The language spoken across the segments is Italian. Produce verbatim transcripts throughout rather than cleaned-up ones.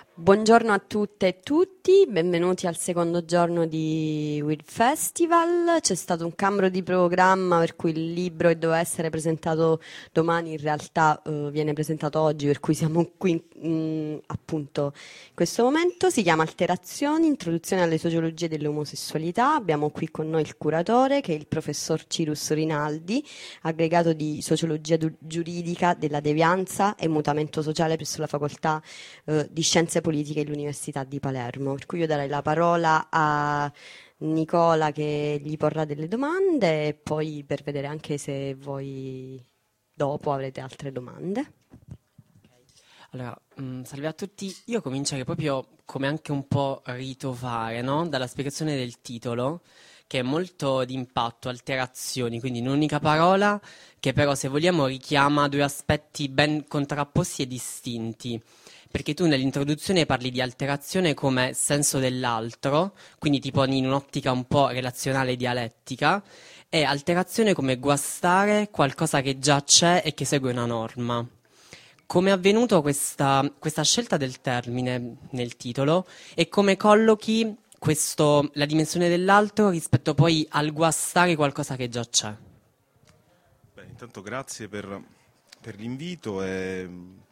Buongiorno a tutte e tutti, benvenuti al secondo giorno di Weird Festival. C'è stato un cambio di programma per cui il libro che doveva essere presentato domani in realtà eh, viene presentato oggi, per cui siamo qui mm, appunto in questo momento. Si chiama Alterazioni, introduzione alle sociologie dell'omosessualità. Abbiamo qui con noi il curatore, che è il professor Cirus Rinaldi, aggregato di sociologia du- giuridica della devianza e mutamento sociale presso la facoltà eh, di scienze politiche all'Università di Palermo. Per cui io darei la parola a Nicola che gli porrà delle domande e poi per vedere anche se voi dopo avrete altre domande. Allora, mh, salve a tutti. Io comincerei proprio come anche un po' rito fare, no? Dalla spiegazione del titolo, che è molto d'impatto, alterazioni, quindi un'unica parola che però, se vogliamo, richiama due aspetti ben contrapposti e distinti. Perché tu nell'introduzione parli di alterazione come senso dell'altro, quindi ti poni in un'ottica un po' relazionale e dialettica, e alterazione come guastare qualcosa che già c'è e che segue una norma. Come è avvenuto questa, questa scelta del termine nel titolo e come collochi questo, la dimensione dell'altro rispetto poi al guastare qualcosa che già c'è? Beh, intanto grazie per, per l'invito. E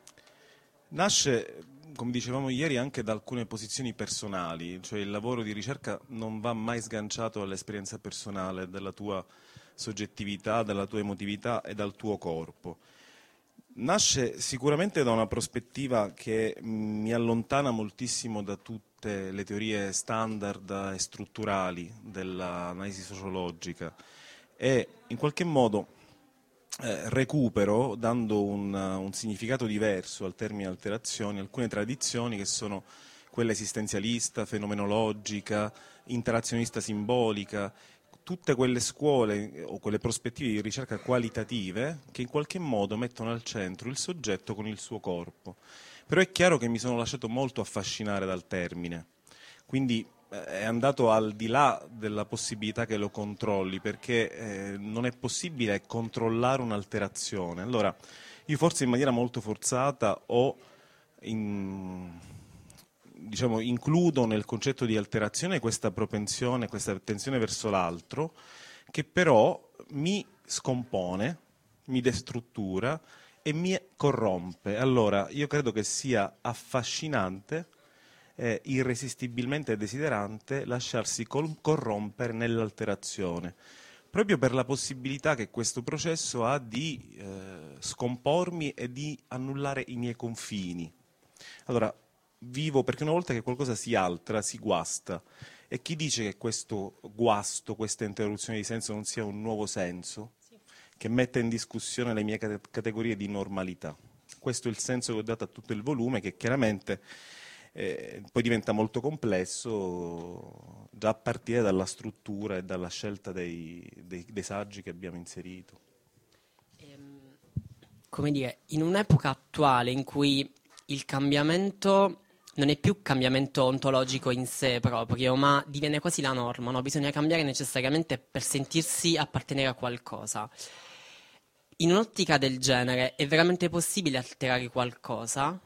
nasce, come dicevamo ieri, anche da alcune posizioni personali, cioè il lavoro di ricerca non va mai sganciato dall'esperienza personale, dalla tua soggettività, dalla tua emotività e dal tuo corpo. Nasce sicuramente da una prospettiva che mi allontana moltissimo da tutte le teorie standard e strutturali dell'analisi sociologica e in qualche modo eh, recupero, dando un, un significato diverso al termine alterazioni, alcune tradizioni che sono quella esistenzialista, fenomenologica, interazionista simbolica, tutte quelle scuole o quelle prospettive di ricerca qualitative che in qualche modo mettono al centro il soggetto con il suo corpo. Però è chiaro che mi sono lasciato molto affascinare dal termine, quindi eh, è andato al di là della possibilità che lo controlli, perché eh, non è possibile controllare un'alterazione. Allora, io forse in maniera molto forzata ho in, diciamo, includo nel concetto di alterazione questa propensione, questa attenzione verso l'altro, che però mi scompone, mi destruttura e mi corrompe. Allora, io credo che sia affascinante, eh, irresistibilmente desiderante, lasciarsi col- corrompere nell'alterazione, proprio per la possibilità che questo processo ha di eh, scompormi e di annullare i miei confini. Allora, vivo perché una volta che qualcosa si altera, si guasta. E chi dice che questo guasto, questa interruzione di senso non sia un nuovo senso che mette in discussione le mie cate- categorie di normalità? Questo è il senso che ho dato a tutto il volume, che chiaramente eh, poi diventa molto complesso già a partire dalla struttura e dalla scelta dei, dei, dei saggi che abbiamo inserito. Ehm, come dire, in un'epoca attuale in cui il cambiamento non è più cambiamento ontologico in sé proprio, ma diviene quasi la norma, no? Bisogna cambiare necessariamente per sentirsi appartenere a qualcosa. In un'ottica del genere è veramente possibile alterare qualcosa?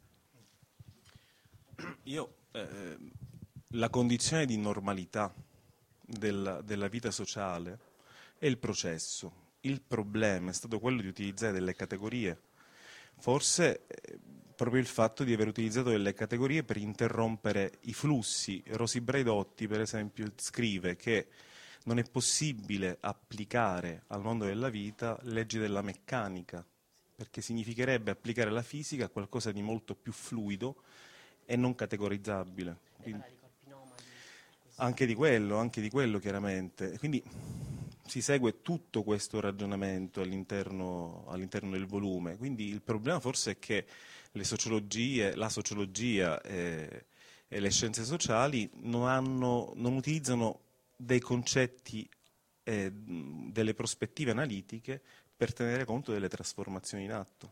Io, eh, la condizione di normalità della, della vita sociale è il processo. Il problema è stato quello di utilizzare delle categorie. Forse eh, proprio il fatto di aver utilizzato delle categorie per interrompere i flussi. Rosy Braidotti, per esempio, scrive che non è possibile applicare al mondo della vita leggi della meccanica, perché significherebbe applicare la fisica a qualcosa di molto più fluido e non categorizzabile. Quindi, anche di quello, anche di quello chiaramente. Quindi si segue tutto questo ragionamento all'interno, all'interno del volume. Quindi il problema forse è che le sociologie, la sociologia e, e le scienze sociali non, hanno, non utilizzano dei concetti e delle prospettive analitiche per tenere conto delle trasformazioni in atto.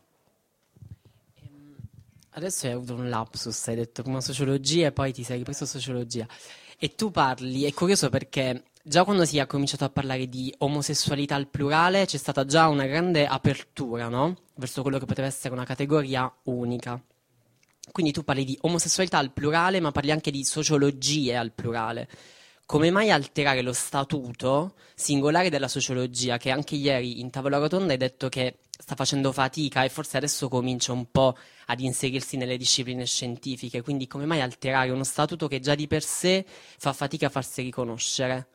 Adesso hai avuto un lapsus, hai detto prima sociologia e poi ti sei ripreso sociologia. E tu parli, è curioso perché già quando si è cominciato a parlare di omosessualità al plurale c'è stata già una grande apertura, no? Verso quello che poteva essere una categoria unica. Quindi tu parli di omosessualità al plurale, ma parli anche di sociologie al plurale. Come mai alterare lo statuto singolare della sociologia, che anche ieri in tavola rotonda hai detto che sta facendo fatica e forse adesso comincia un po' ad inserirsi nelle discipline scientifiche, quindi come mai alterare uno statuto che già di per sé fa fatica a farsi riconoscere?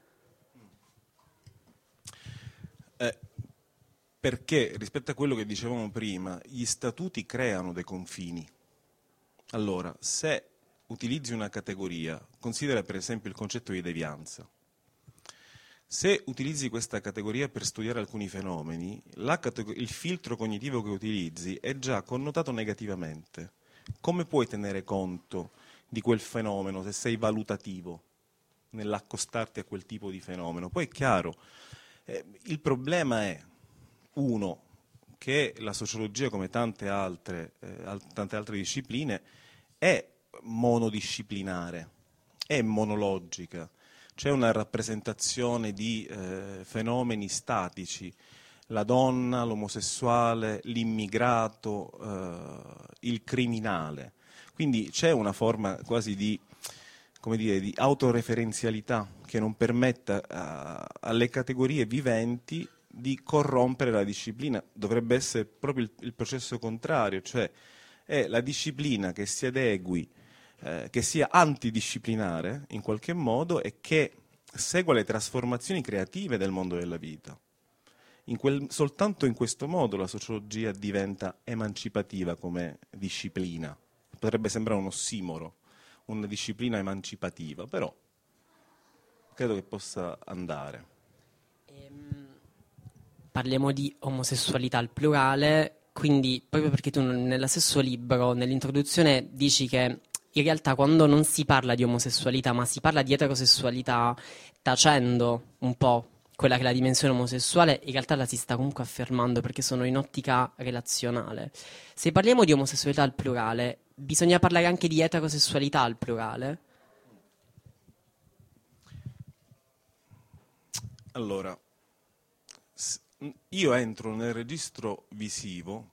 Eh, perché rispetto a quello che dicevamo prima, gli statuti creano dei confini. Allora, se utilizzi una categoria, considera per esempio il concetto di devianza. Se utilizzi questa categoria per studiare alcuni fenomeni, la categ- il filtro cognitivo che utilizzi è già connotato negativamente. Come puoi tenere conto di quel fenomeno se sei valutativo nell'accostarti a quel tipo di fenomeno? Poi è chiaro, eh, il problema è, uno, che la sociologia, come tante altre, eh, al- tante altre discipline, è monodisciplinare, è monologica. C'è una rappresentazione di eh, fenomeni statici, la donna, l'omosessuale, l'immigrato, eh, il criminale. Quindi c'è una forma quasi di, come dire, di autoreferenzialità che non permetta a, alle categorie viventi di corrompere la disciplina. Dovrebbe essere proprio il, il processo contrario, cioè è la disciplina che si adegui, eh, che sia antidisciplinare in qualche modo e che segua le trasformazioni creative del mondo della vita. In quel, soltanto in questo modo la sociologia diventa emancipativa come disciplina. Potrebbe sembrare un ossimoro, una disciplina emancipativa, però credo che possa andare. Ehm, Parliamo di omosessualità al plurale, quindi proprio perché tu non- nello stesso libro, nell'introduzione, dici che in realtà quando non si parla di omosessualità, ma si parla di eterosessualità, tacendo un po' quella che è la dimensione omosessuale, in realtà la si sta comunque affermando perché sono in ottica relazionale. Se parliamo di omosessualità al plurale, bisogna parlare anche di eterosessualità al plurale? Allora, s- io entro nel registro visivo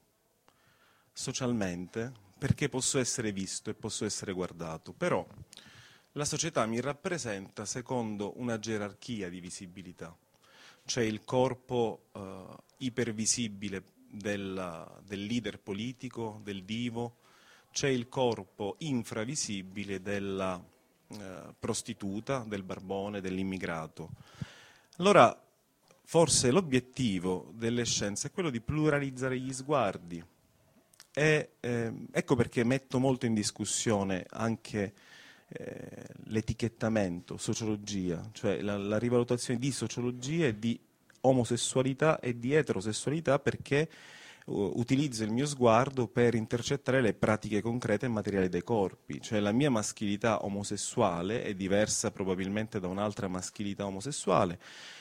socialmente perché posso essere visto e posso essere guardato, però la società mi rappresenta secondo una gerarchia di visibilità. C'è il corpo eh, ipervisibile del, del leader politico, del divo, c'è il corpo infravisibile della eh, prostituta, del barbone, dell'immigrato. Allora, forse l'obiettivo delle scienze è quello di pluralizzare gli sguardi. E, eh, ecco perché metto molto in discussione anche eh, l'etichettamento, sociologia, cioè la, la rivalutazione di sociologia e di omosessualità e di eterosessualità, perché uh, utilizzo il mio sguardo per intercettare le pratiche concrete e materiali dei corpi, cioè la mia maschilità omosessuale è diversa probabilmente da un'altra maschilità omosessuale,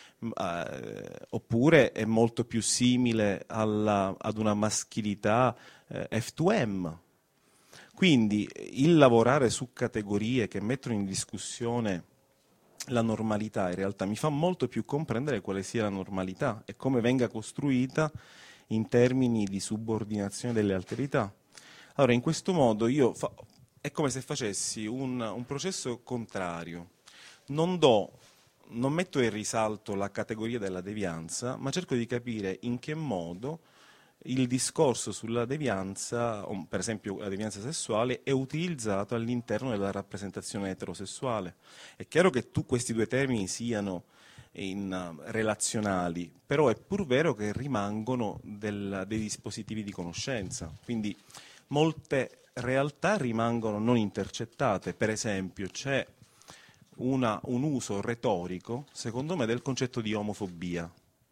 eh, oppure è molto più simile alla, ad una maschilità eh, F due M. Quindi il lavorare su categorie che mettono in discussione la normalità in realtà mi fa molto più comprendere quale sia la normalità e come venga costruita in termini di subordinazione delle alterità. Allora, in questo modo io fa- è come se facessi un, un processo contrario. Non do, non metto in risalto la categoria della devianza, ma cerco di capire in che modo il discorso sulla devianza, o per esempio la devianza sessuale, è utilizzato all'interno della rappresentazione eterosessuale. È chiaro che tu questi due termini siano in, uh, relazionali, però è pur vero che rimangono del, dei dispositivi di conoscenza, quindi molte realtà rimangono non intercettate. Per esempio c'è una, un uso retorico, secondo me, del concetto di omofobia.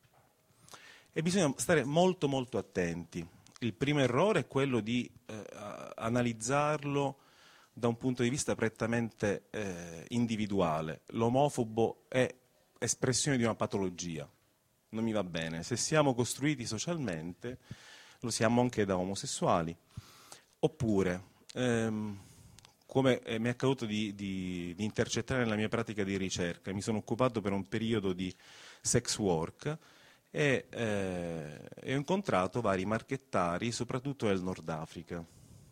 E bisogna stare molto molto attenti. Il primo errore è quello di eh, analizzarlo da un punto di vista prettamente eh, individuale. L'omofobo è espressione di una patologia, non mi va bene. Se siamo costruiti socialmente, lo siamo anche da omosessuali. Oppure, ehm, come eh, mi è accaduto di, di, di intercettare nella mia pratica di ricerca, mi sono occupato per un periodo di sex work, e, eh, e ho incontrato vari marchettari, soprattutto del Nord Africa.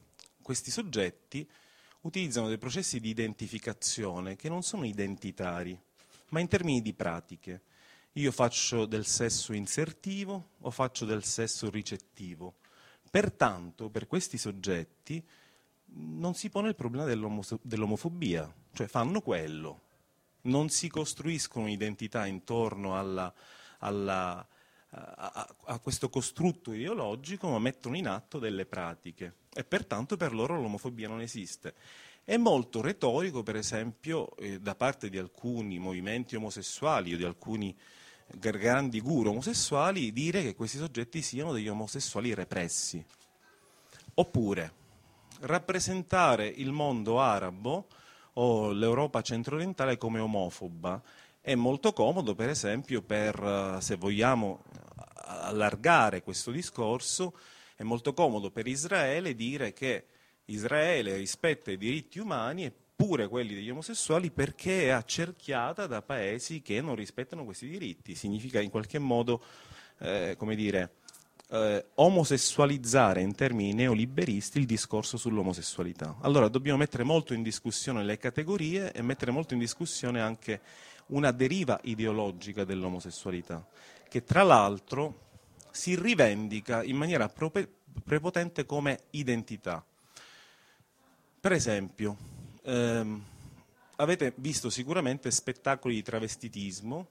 questi soggetti utilizzano dei processi di identificazione che non sono identitari, ma in termini di pratiche. Io faccio del sesso insertivo o faccio del sesso ricettivo. Pertanto, per questi soggetti non si pone il problema dell'omo- dell'omofobia, cioè fanno quello. Non si costruiscono un'identità intorno alla, alla, a, a questo costrutto ideologico, ma mettono in atto delle pratiche e pertanto per loro l'omofobia non esiste. È molto retorico, per esempio, eh, da parte di alcuni movimenti omosessuali o di alcuni grandi guru omosessuali dire che questi soggetti siano degli omosessuali repressi. Oppure rappresentare il mondo arabo o l'Europa centro-orientale come omofoba. È molto comodo, per esempio, per, se vogliamo allargare questo discorso, è molto comodo per Israele dire che Israele rispetta i diritti umani e pure quelli degli omosessuali perché è accerchiata da paesi che non rispettano questi diritti. Significa in qualche modo, eh, come dire, eh, omosessualizzare in termini neoliberisti il discorso sull'omosessualità. Allora dobbiamo mettere molto in discussione le categorie e mettere molto in discussione anche una deriva ideologica dell'omosessualità, che tra l'altro si rivendica in maniera prope- prepotente come identità. Per esempio, ehm, avete visto sicuramente spettacoli di travestitismo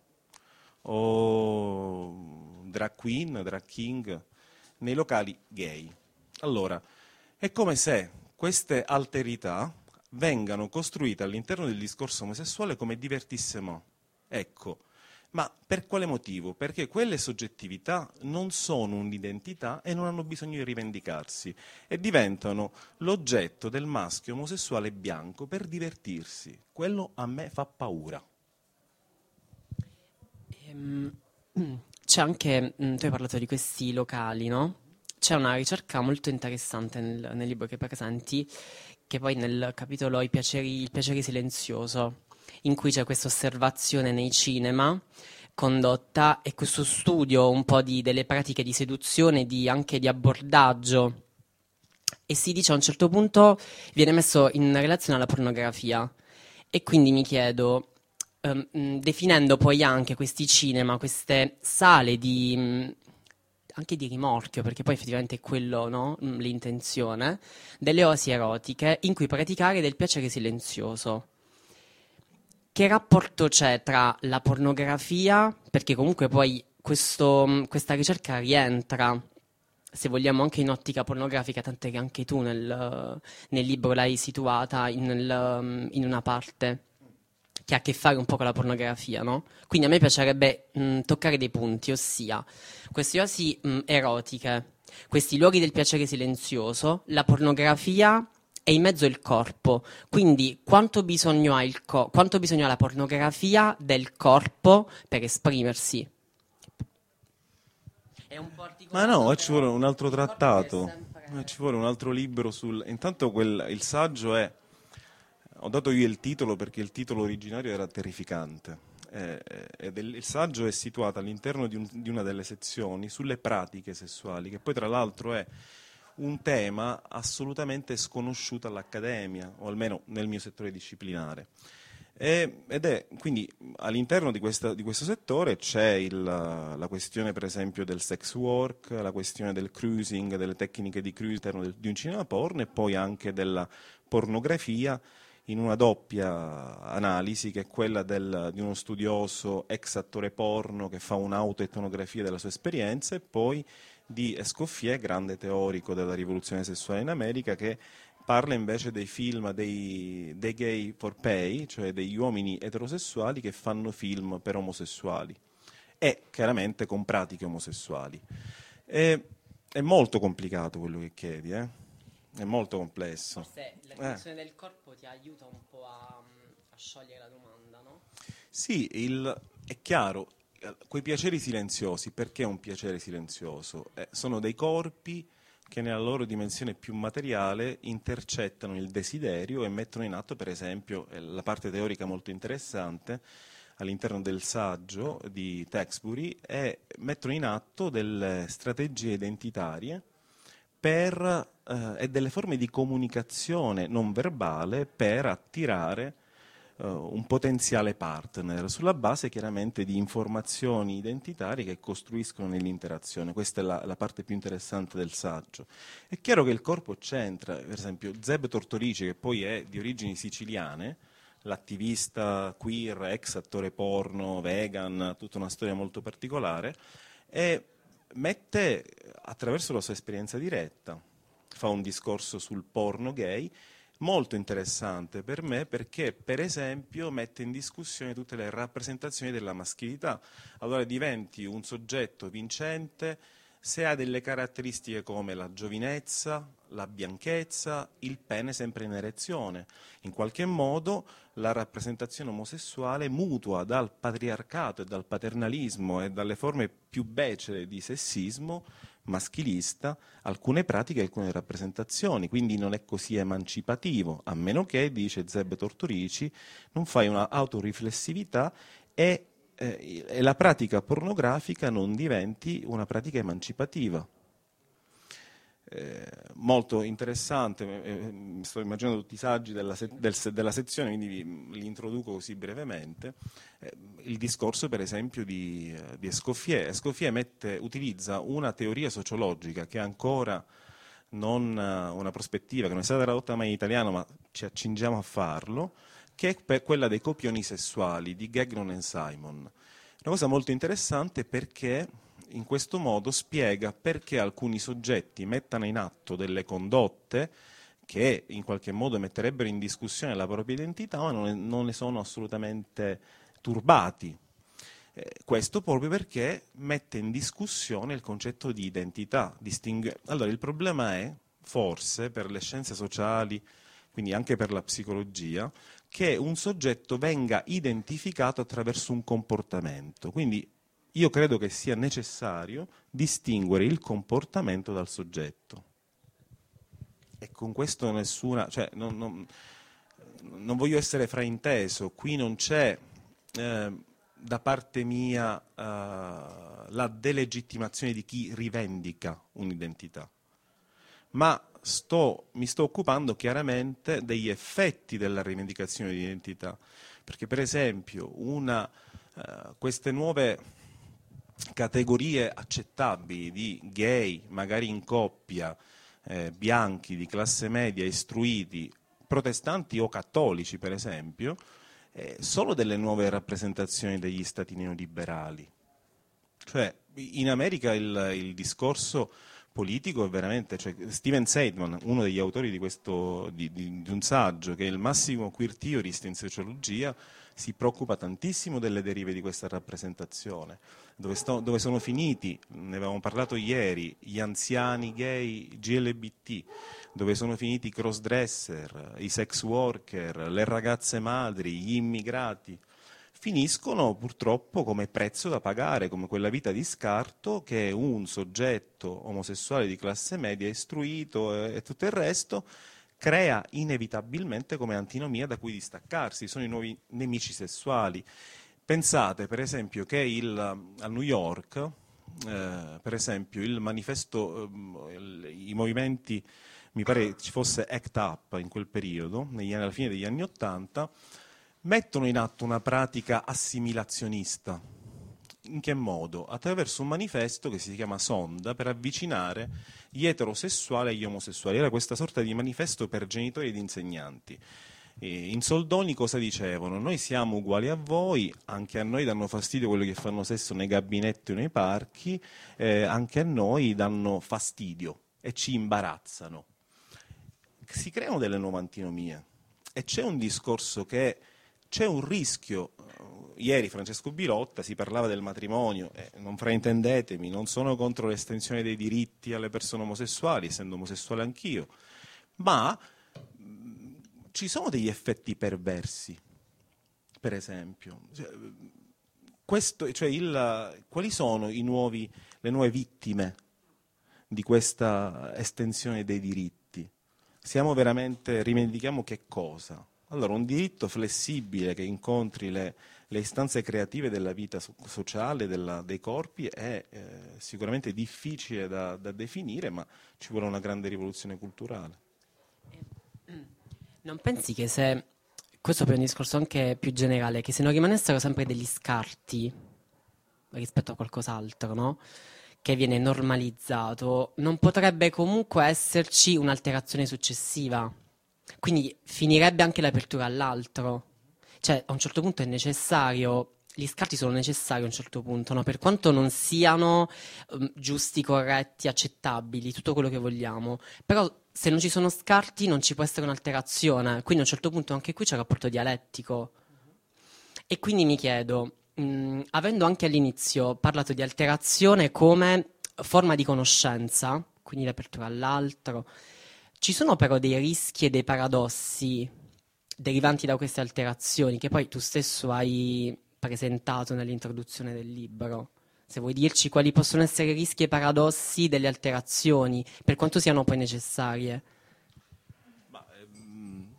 o drag queen, drag king nei locali gay. Allora, è come se queste alterità vengano costruite all'interno del discorso omosessuale come divertissement. Ecco, ma per quale motivo? Perché quelle soggettività non sono un'identità e non hanno bisogno di rivendicarsi e diventano l'oggetto del maschio omosessuale bianco per divertirsi. Quello a me fa paura. Ehm, C'è anche, mh, tu hai parlato di questi locali, no? C'è una ricerca molto interessante nel, nel libro che presenti, che poi nel capitolo I piaceri, il piacere silenzioso, in cui c'è questa osservazione nei cinema condotta e questo studio un po' di, delle pratiche di seduzione, di, anche di abbordaggio, e si dice a un certo punto viene messo in relazione alla pornografia. E quindi mi chiedo, ehm, mh, definendo poi anche questi cinema, queste sale di, mh, anche di rimorchio, perché poi effettivamente è quello, no? Mh, l'intenzione, delle oasi erotiche in cui praticare del piacere silenzioso. Che rapporto c'è tra la pornografia, perché comunque poi questo, mh, questa ricerca rientra, se vogliamo, anche in ottica pornografica, tant'è che anche tu nel, nel libro l'hai situata in, nel, mh, in una parte che ha a che fare un po' con la pornografia, no? Quindi a me piacerebbe mh, toccare dei punti, ossia queste oasi mh, erotiche, questi luoghi del piacere silenzioso, la pornografia e in mezzo il corpo. Quindi quanto bisogno ha il co- quanto bisogno ha la pornografia del corpo per esprimersi? È un po' Ma articolato, no, ci vuole però un altro il corpo è trattato, sempre- eh, ci vuole un altro libro sul... Intanto quel, il saggio è... Ho dato io il titolo perché il titolo originario era terrificante. Eh, eh, ed il, il saggio è situato all'interno di, un- di una delle sezioni sulle pratiche sessuali, che poi tra l'altro è un tema assolutamente sconosciuto all'accademia, o almeno nel mio settore disciplinare. E- ed è quindi all'interno di, questa- di questo settore c'è il- la questione, per esempio, del sex work, la questione del cruising, delle tecniche di cruise all'interno del- di un cinema porno e poi anche della pornografia in una doppia analisi che è quella del- di uno studioso ex attore porno che fa un'autoetnografia della sua esperienza e poi di Escoffier, grande teorico della rivoluzione sessuale in America, che parla invece dei film dei, dei gay for pay, cioè degli uomini eterosessuali che fanno film per omosessuali e chiaramente con pratiche omosessuali. E, è molto complicato quello che chiedi, eh? È molto complesso. Forse la Eh. dimensione del corpo ti aiuta un po' a, a sciogliere la domanda, no? Sì, il- è chiaro, eh, quei piaceri silenziosi, perché è un piacere silenzioso? Eh, sono dei corpi che nella loro dimensione più materiale intercettano il desiderio e mettono in atto, per esempio, eh, la parte teorica molto interessante all'interno del saggio di Texbury, è mettono in atto delle strategie identitarie per eh, e delle forme di comunicazione non verbale per attirare eh, un potenziale partner, sulla base chiaramente di informazioni identitarie che costruiscono nell'interazione. Questa è la, la parte più interessante del saggio. È chiaro che il corpo c'entra, per esempio Zeb Tortorici, che poi è di origini siciliane, l'attivista queer, ex attore porno, vegan, tutta una storia molto particolare, e mette attraverso la sua esperienza diretta, fa un discorso sul porno gay molto interessante per me, perché per esempio mette in discussione tutte le rappresentazioni della maschilità. Allora diventi un soggetto vincente se ha delle caratteristiche come la giovinezza, la bianchezza, il pene sempre in erezione. In qualche modo la rappresentazione omosessuale mutua dal patriarcato e dal paternalismo e dalle forme più becere di sessismo maschilista alcune pratiche e alcune rappresentazioni, quindi non è così emancipativo, a meno che, dice Zeb Tortorici, non fai una autoriflessività e Eh, e la pratica pornografica non diventi una pratica emancipativa. Eh, molto interessante, eh, sto immaginando tutti i saggi della, se- del, della sezione, quindi vi, li introduco così brevemente. Eh, il discorso per esempio di, di Escoffier. Escoffier mette, utilizza una teoria sociologica che ancora non una prospettiva, che non è stata tradotta mai in italiano, ma ci accingiamo a farlo, che è per quella dei copioni sessuali di Gagnon e Simon. Una cosa molto interessante, perché in questo modo spiega perché alcuni soggetti mettano in atto delle condotte che in qualche modo metterebbero in discussione la propria identità, ma non, è, non ne sono assolutamente turbati. Eh, questo proprio perché mette in discussione il concetto di identità. Distingue... Allora, il problema è, forse, per le scienze sociali, quindi anche per la psicologia, che un soggetto venga identificato attraverso un comportamento. Quindi io credo che sia necessario distinguere il comportamento dal soggetto. E con questo nessuna... Cioè, non, non, non voglio essere frainteso, qui non c'è eh, da parte mia eh, la delegittimazione di chi rivendica un'identità, ma sto, mi sto occupando chiaramente degli effetti della rivendicazione di identità, perché per esempio una, uh, queste nuove categorie accettabili di gay, magari in coppia, eh, bianchi, di classe media, istruiti, protestanti o cattolici per esempio, eh, sono delle nuove rappresentazioni degli stati neoliberali. Cioè in America il, il discorso politico è veramente, cioè Steven Seidman, uno degli autori di, questo, di, di, di un saggio che è il massimo queer theorist in sociologia, si preoccupa tantissimo delle derive di questa rappresentazione, dove, sto, dove sono finiti, ne avevamo parlato ieri, gli anziani gay G L B T, dove sono finiti i crossdresser, i sex worker, le ragazze madri, gli immigrati. Finiscono purtroppo come prezzo da pagare, come quella vita di scarto che un soggetto omosessuale di classe media, istruito e, e tutto il resto, crea inevitabilmente come antinomia da cui distaccarsi. Sono i nuovi nemici sessuali. Pensate per esempio che il, a New York, eh, per esempio, il manifesto, eh, il, i movimenti, mi pare ci fosse ACT UP in quel periodo, negli anni, alla fine degli anni Ottanta, mettono in atto una pratica assimilazionista. In che modo? Attraverso un manifesto che si chiama Sonda per avvicinare gli eterosessuali agli omosessuali. Era questa sorta di manifesto per genitori ed insegnanti. E in soldoni cosa dicevano? Noi siamo uguali a voi, anche a noi danno fastidio quelli che fanno sesso nei gabinetti o nei parchi, eh, anche a noi danno fastidio e ci imbarazzano. Si creano delle nuove antinomie e c'è un discorso che c'è un rischio. Ieri Francesco Bilotta si parlava del matrimonio, eh, non fraintendetemi, non sono contro l'estensione dei diritti alle persone omosessuali, essendo omosessuale anch'io, ma mh, ci sono degli effetti perversi, per esempio. Cioè, questo, cioè il, quali sono i nuovi, le nuove vittime di questa estensione dei diritti? Siamo veramente, rivendichiamo che cosa? Allora, un diritto flessibile che incontri le, le istanze creative della vita so- sociale, della- dei corpi, è eh, sicuramente difficile da, da definire, ma ci vuole una grande rivoluzione culturale. Non pensi che se, questo per un discorso anche più generale, che se non rimanessero sempre degli scarti rispetto a qualcos'altro, no? Che viene normalizzato, non potrebbe comunque esserci un'alterazione successiva. Quindi finirebbe anche l'apertura all'altro. Cioè, a un certo punto è necessario, gli scarti sono necessari a un certo punto, no? Per quanto non siano ehm, giusti, corretti, accettabili, tutto quello che vogliamo. Però se non ci sono scarti non ci può essere un'alterazione. Quindi a un certo punto anche qui c'è un rapporto dialettico. E quindi mi chiedo, mh, avendo anche all'inizio parlato di alterazione come forma di conoscenza, quindi l'apertura all'altro, ci sono però dei rischi e dei paradossi derivanti da queste alterazioni che poi tu stesso hai presentato nell'introduzione del libro. Se vuoi dirci quali possono essere i rischi e paradossi delle alterazioni, per quanto siano poi necessarie. Ma, ehm,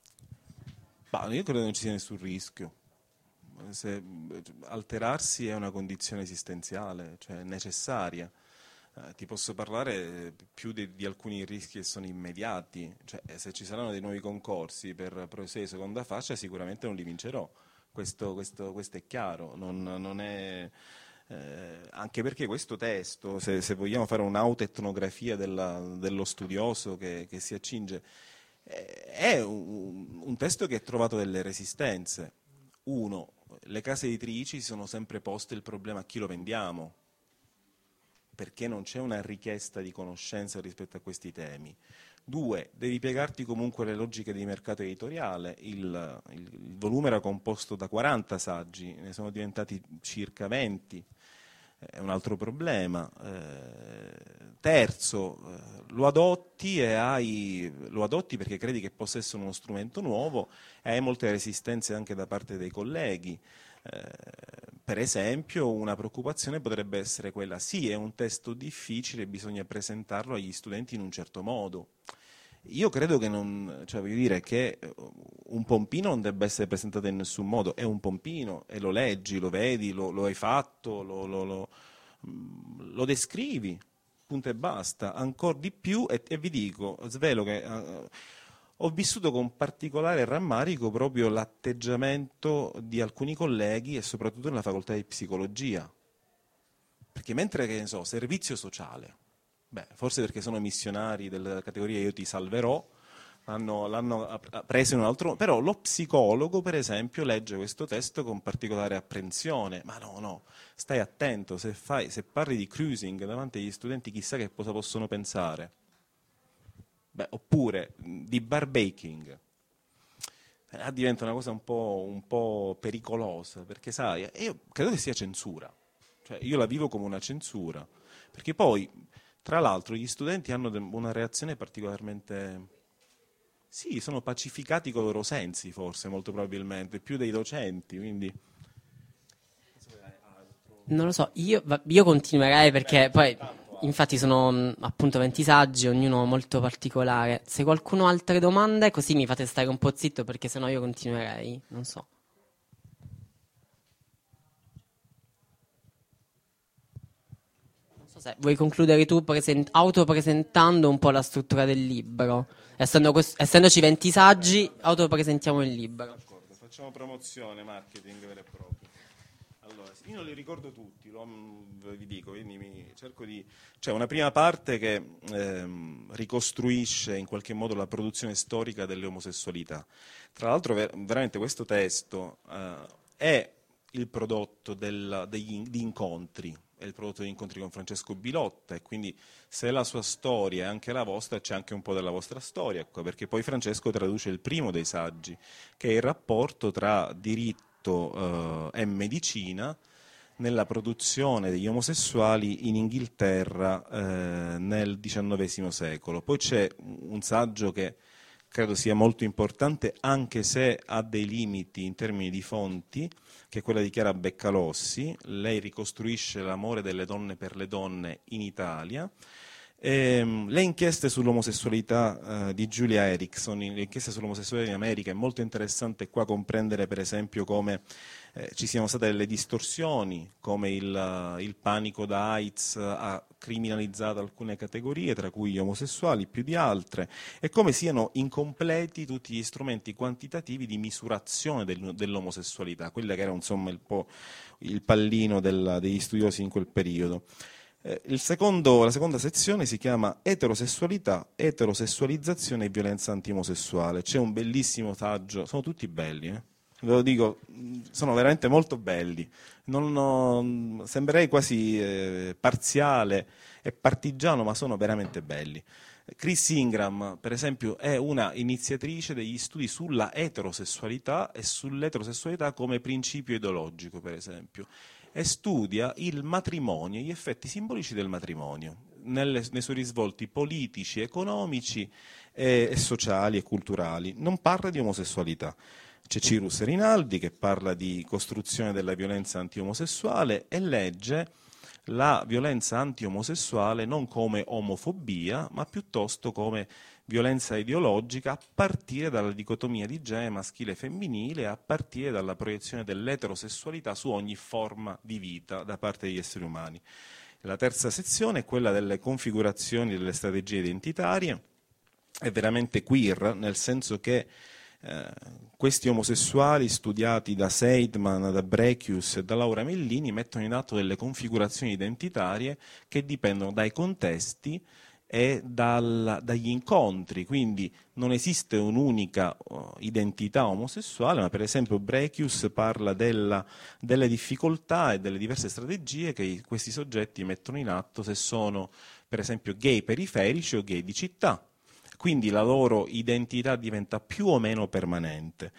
ma io credo che non ci sia nessun rischio. Se, alterarsi è una condizione esistenziale, cioè necessaria. Eh, ti posso parlare più di, di alcuni rischi che sono immediati, cioè se ci saranno dei nuovi concorsi per Prosei seconda fascia sicuramente non li vincerò, questo, questo- questo è chiaro, non, non è, eh, anche perché questo testo, se, se vogliamo fare un'autoetnografia della- dello studioso che, che si accinge, eh, è un, un testo che ha trovato delle resistenze. Uno, le case editrici si sono sempre poste il problema a chi lo vendiamo, perché non c'è una richiesta di conoscenza rispetto a questi temi. Due, devi piegarti comunque alle logiche di mercato editoriale. Il, il- il volume era composto da quaranta saggi, ne sono diventati circa venti, è un altro problema. Eh, terzo, eh, lo adotti e hai, lo adotti perché credi che possa essere uno strumento nuovo e hai molte resistenze anche da parte dei colleghi. Eh, per esempio, una preoccupazione potrebbe essere quella: sì, è un testo difficile, bisogna presentarlo agli studenti in un certo modo. Io credo che non, cioè voglio dire che eh, un pompino non debba essere presentato in nessun modo, è un pompino e lo leggi, lo vedi, lo, lo hai fatto, lo, lo- lo- mm, lo descrivi, punto e basta. Ancora di più, e, e vi dico, svelo che eh, ho vissuto con particolare rammarico proprio l'atteggiamento di alcuni colleghi e soprattutto nella facoltà di psicologia. Perché mentre, che ne so, servizio sociale, beh, forse perché sono missionari della categoria io ti salverò, l'hanno, l'hanno ap- preso in un altro, però lo psicologo, per esempio, legge questo testo con particolare apprensione. Ma no, no, stai attento, se, fai, se parli di cruising davanti agli studenti, chissà che cosa possono pensare. Beh, oppure mh, di bar baking. Eh, diventa una cosa un po', un po' pericolosa, perché sai, io credo che sia censura. Cioè, io la vivo come una censura, perché poi, tra l'altro, gli studenti hanno de- una reazione particolarmente... Sì, sono pacificati con i loro sensi, forse, molto probabilmente, più dei docenti, quindi... Non lo so, io, va- io continuerei perché poi, infatti, sono mh, appunto venti saggi, ognuno molto particolare. Se qualcuno ha altre domande, così mi fate stare un po' zitto perché sennò io continuerei, non so. Non so se vuoi concludere tu presen- autopresentando un po' la struttura del libro. Essendo quest- essendoci venti saggi, autopresentiamo il libro. D'accordo, facciamo promozione, marketing vero e proprio. Allora, io non li ricordo tutti, lo, mm, vi dico, quindi mi cerco di... C'è una prima parte che ehm, ricostruisce in qualche modo la produzione storica delle omosessualità. Tra l'altro, ver- veramente questo testo eh, è il prodotto del- degli in- di incontri, è il prodotto di incontri con Francesco Bilotta, e quindi se la sua storia è anche la vostra, c'è anche un po' della vostra storia, ecco, perché poi Francesco traduce il primo dei saggi, che è il rapporto tra diritto eh, e medicina nella produzione degli omosessuali in Inghilterra eh, nel diciannovesimo secolo. Poi c'è un saggio che credo sia molto importante, anche se ha dei limiti in termini di fonti, che è quella di Chiara Beccalossi. Lei ricostruisce l'amore delle donne per le donne in Italia, Ehm, le inchieste sull'omosessualità eh, di Julia Erickson, le inchieste sull'omosessualità in America, è molto interessante qua comprendere per esempio come eh, ci siano state delle distorsioni, come il, il panico da AIDS ha criminalizzato alcune categorie, tra cui gli omosessuali più di altre, e come siano incompleti tutti gli strumenti quantitativi di misurazione del, dell'omosessualità, quella che era insomma il, po', il pallino del, degli studiosi in quel periodo. Eh, il secondo, la seconda sezione si chiama Eterosessualità, eterosessualizzazione e violenza antiomosessuale. C'è un bellissimo saggio, sono tutti belli, eh? Ve lo dico, sono veramente molto belli. Non ho, sembrerei quasi eh, parziale e partigiano, ma sono veramente belli. Chris Ingram, per esempio, è una iniziatrice degli studi sulla eterosessualità e sull'eterosessualità come principio ideologico, per esempio, e studia il matrimonio, gli effetti simbolici del matrimonio, nelle, nei suoi risvolti politici, economici e, e sociali e culturali. Non parla di omosessualità. C'è Cyrus Rinaldi che parla di costruzione della violenza anti-omosessuale e legge la violenza anti-omosessuale non come omofobia, ma piuttosto come violenza ideologica a partire dalla dicotomia di genere maschile e femminile, a partire dalla proiezione dell'eterosessualità su ogni forma di vita da parte degli esseri umani. La terza sezione è quella delle configurazioni delle strategie identitarie, è veramente queer, nel senso che eh, questi omosessuali studiati da Seidman, da Brechius e da Laura Mellini mettono in atto delle configurazioni identitarie che dipendono dai contesti e dal, dagli incontri, quindi non esiste un'unica uh, identità omosessuale, ma per esempio Brechius parla della, delle difficoltà e delle diverse strategie che i, questi soggetti mettono in atto se sono per esempio gay periferici o gay di città, quindi la loro identità diventa più o meno permanente.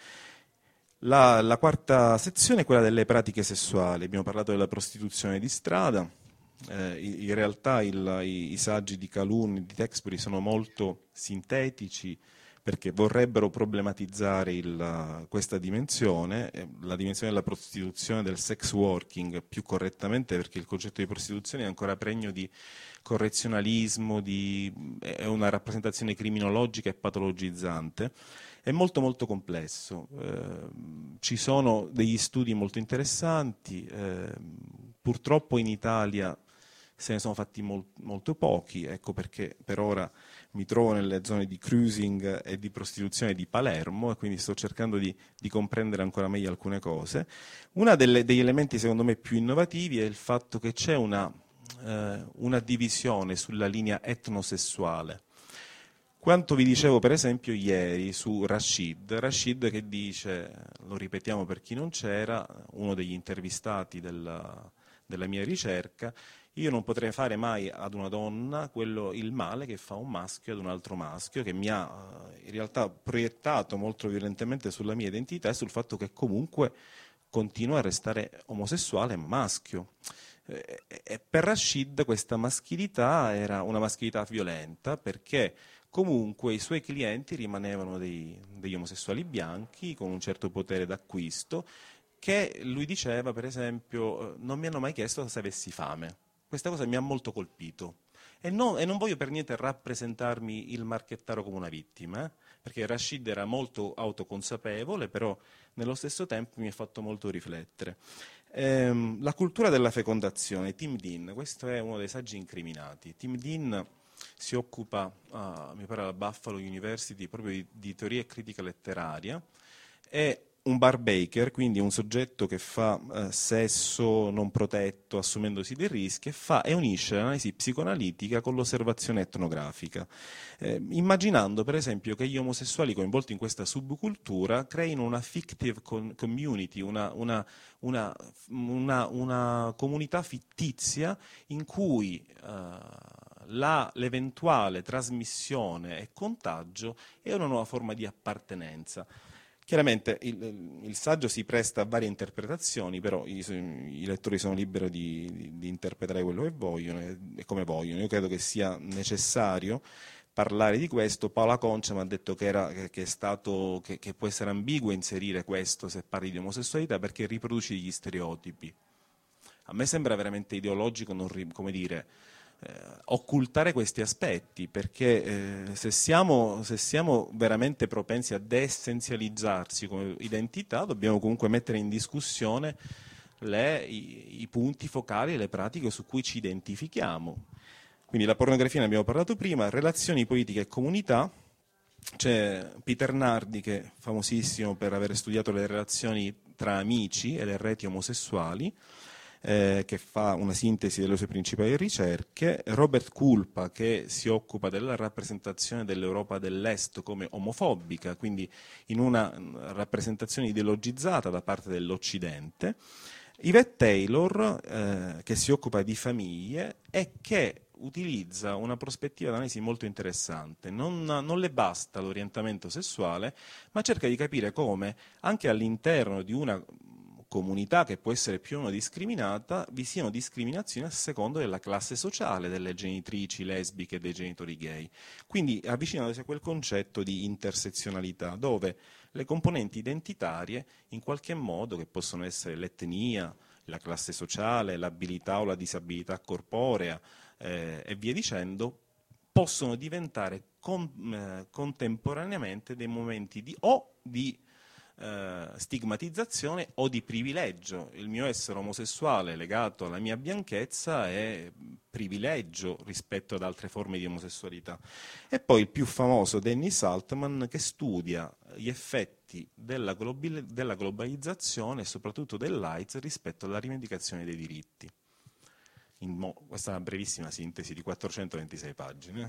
La, la quarta sezione è quella delle pratiche sessuali, abbiamo parlato della prostituzione di strada. Eh, in realtà il, i, i saggi di Calhoun e di Texbury sono molto sintetici perché vorrebbero problematizzare il, questa dimensione, eh, la dimensione della prostituzione, del sex working più correttamente, perché il concetto di prostituzione è ancora pregno di correzionalismo, di, è una rappresentazione criminologica e patologizzante. È molto molto complesso, eh, ci sono degli studi molto interessanti, eh, purtroppo in Italia se ne sono fatti mol, molto pochi, ecco perché per ora mi trovo nelle zone di cruising e di prostituzione di Palermo e quindi sto cercando di, di comprendere ancora meglio alcune cose. Uno degli elementi secondo me più innovativi è il fatto che c'è una, eh, una divisione sulla linea etnosessuale. Quanto vi dicevo per esempio ieri su Rashid, Rashid che dice, lo ripetiamo per chi non c'era, uno degli intervistati della, della mia ricerca, io non potrei fare mai ad una donna quello, il male che fa un maschio ad un altro maschio, che mi ha in realtà proiettato molto violentemente sulla mia identità e sul fatto che comunque continuo a restare omosessuale ma maschio. E per Rashid questa maschilità era una maschilità violenta perché comunque i suoi clienti rimanevano dei, degli omosessuali bianchi con un certo potere d'acquisto che lui diceva per esempio non mi hanno mai chiesto se avessi fame. Questa cosa mi ha molto colpito e non, e non voglio per niente rappresentarmi il marchettaro come una vittima, eh? Perché Rashid era molto autoconsapevole, però nello stesso tempo mi ha fatto molto riflettere. Ehm, la cultura della fecondazione, Tim Dean, questo è uno dei saggi incriminati. Tim Dean si occupa, ah, mi pare alla Buffalo University, proprio di, di teoria e critica letteraria, è un bar baker, quindi un soggetto che fa eh, sesso non protetto assumendosi dei rischi e, fa, e unisce l'analisi psicoanalitica con l'osservazione etnografica, eh, immaginando per esempio che gli omosessuali coinvolti in questa subcultura creino una fictive con- community, una, una, una, una, una comunità fittizia in cui eh, la, l'eventuale trasmissione e contagio è una nuova forma di appartenenza. Chiaramente il, il saggio si presta a varie interpretazioni, però i, i lettori sono liberi di, di, di interpretare quello che vogliono e, e come vogliono. Io credo che sia necessario parlare di questo. Paola Concia mi ha detto che, era, che, che, è stato, che, che può essere ambiguo inserire questo se parli di omosessualità perché riproduce gli stereotipi. A me sembra veramente ideologico, non, come dire, eh, occultare questi aspetti, perché eh, se, siamo, se siamo veramente propensi a deessenzializzarsi come identità, dobbiamo comunque mettere in discussione le, i, i punti focali e le pratiche su cui ci identifichiamo. Quindi la pornografia ne abbiamo parlato prima, relazioni, politica e comunità. C'è Peter Nardi, che è famosissimo per aver studiato le relazioni tra amici e le reti omosessuali, eh, che fa una sintesi delle sue principali ricerche. Robert Kulpa, che si occupa della rappresentazione dell'Europa dell'Est come omofobica, quindi in una rappresentazione ideologizzata da parte dell'Occidente. Yvette Taylor, eh, che si occupa di famiglie e che utilizza una prospettiva d'analisi molto interessante. Non, non le basta l'orientamento sessuale, ma cerca di capire come anche all'interno di una comunità che può essere più o meno discriminata vi siano discriminazioni a seconda della classe sociale delle genitrici lesbiche e dei genitori gay. Quindi avvicinandosi a quel concetto di intersezionalità, dove le componenti identitarie in qualche modo, che possono essere l'etnia, la classe sociale, l'abilità o la disabilità corporea eh, e via dicendo, possono diventare con, eh, contemporaneamente dei momenti di o di eh, stigmatizzazione o di privilegio. Il mio essere omosessuale legato alla mia bianchezza è privilegio rispetto ad altre forme di omosessualità. E poi il più famoso Dennis Altman, che studia gli effetti della, globali- della globalizzazione e soprattutto dell'AIDS rispetto alla rivendicazione dei diritti. In mo- questa è una brevissima sintesi di quattrocentoventisei pagine.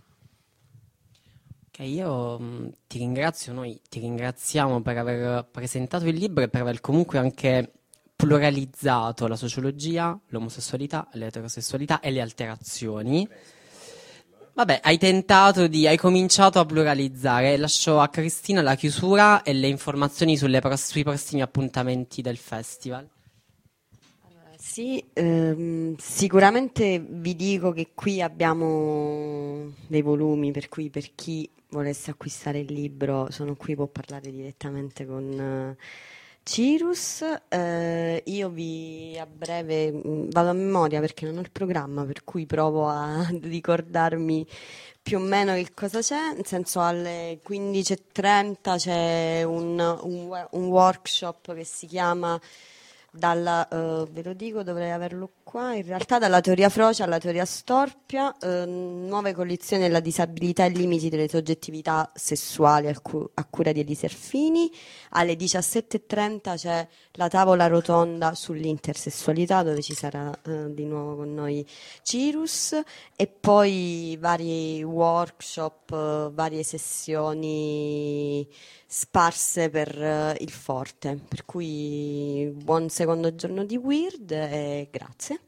Ok, io mh, ti ringrazio, noi ti ringraziamo per aver presentato il libro e per aver comunque anche pluralizzato la sociologia, l'omosessualità, l'eterosessualità e le alterazioni. Vabbè, hai tentato di, hai cominciato a pluralizzare. Lascio a Cristina la chiusura e le informazioni sulle pros- sui prossimi appuntamenti del festival. Sì, ehm, sicuramente vi dico che qui abbiamo dei volumi, per cui per chi volesse acquistare il libro sono qui, può parlare direttamente con eh, Cirus. Eh, io vi a breve mh, vado a memoria perché non ho il programma, per cui provo a ricordarmi più o meno che cosa c'è. Nel senso, alle quindici e trenta c'è un, un wa- un workshop che si chiama dalla, eh, ve lo dico, dovrei averlo qua, in realtà dalla teoria Frocia alla teoria Storpia, eh, nuove collezioni della disabilità e limiti delle soggettività sessuali a, cu- a cura di Elisa Erfini. Alle diciassette e trenta c'è la tavola rotonda sull'intersessualità, dove ci sarà eh, di nuovo con noi Cirus, e poi vari workshop, eh, varie sessioni sparse per eh, il Forte. Per cui buon secondo giorno di Weird e grazie.